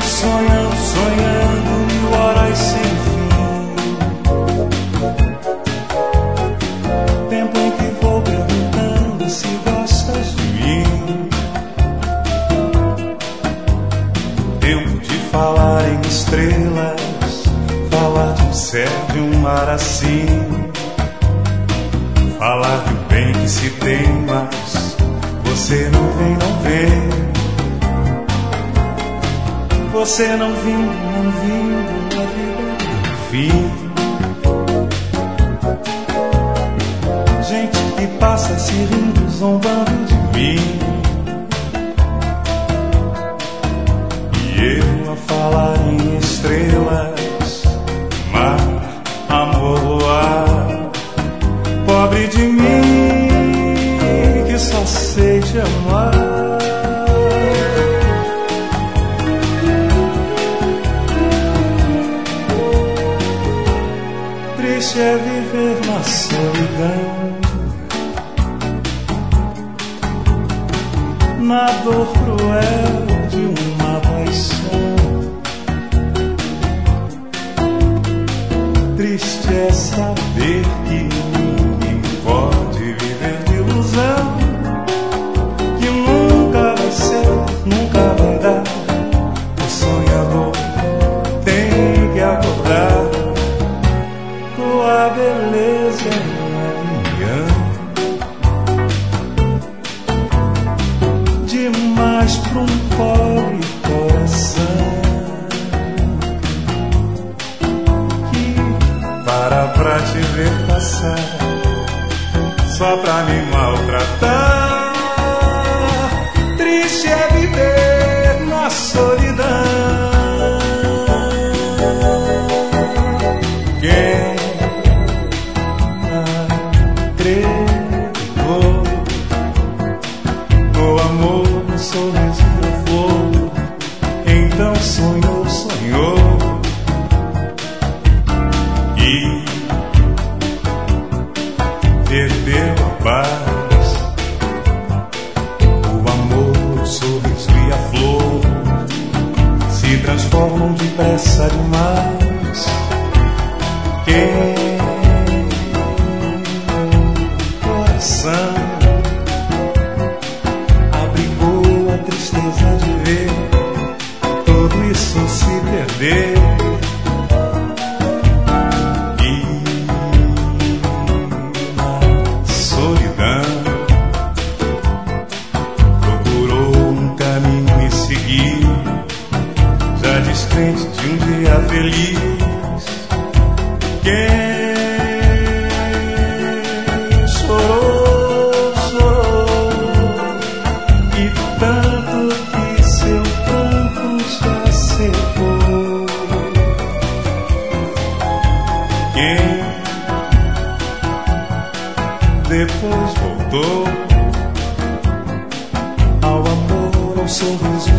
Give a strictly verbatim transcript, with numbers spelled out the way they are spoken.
sonhando, sonhando mil horas sem fim. Tempo em que vou perguntando se gostas de mim. Tempo de falar em estrelas, falar de um céu, de um mar assim, falar do bem que se tem, mas você não vem, não vem. Você não vindo, não vindo, a vida do fim. Gente que passa se rindo, zombando de mim. E eu a falar em estrelas, mar, amor, luar. Pobre de mim, que só sei te amar. Triste é viver na solidão, na dor cruel de uma paixão. Triste é saber que ninguém pode viver de ilusão, que nunca vai ser, nunca vai dar. O sonhador tem que acordar. Tua beleza é demais pra um pobre coração que para pra te ver passar, só pra me maltratar. Triste é viver na solidão. Quem acreditou no amor, no sorriso e na flor, então sonhou, sonhou e perdeu a paz. O amor, o sorriso e a flor se transformam depressa demais. Quem coração abrigou a tristeza de ver tudo isso se perder. E na solidão procurou um caminho e seguir, já descrente de um dia feliz. Quem chorou, chorou, e tanto que seu pranto já secou. Quem depois voltou ao amor, ao sorriso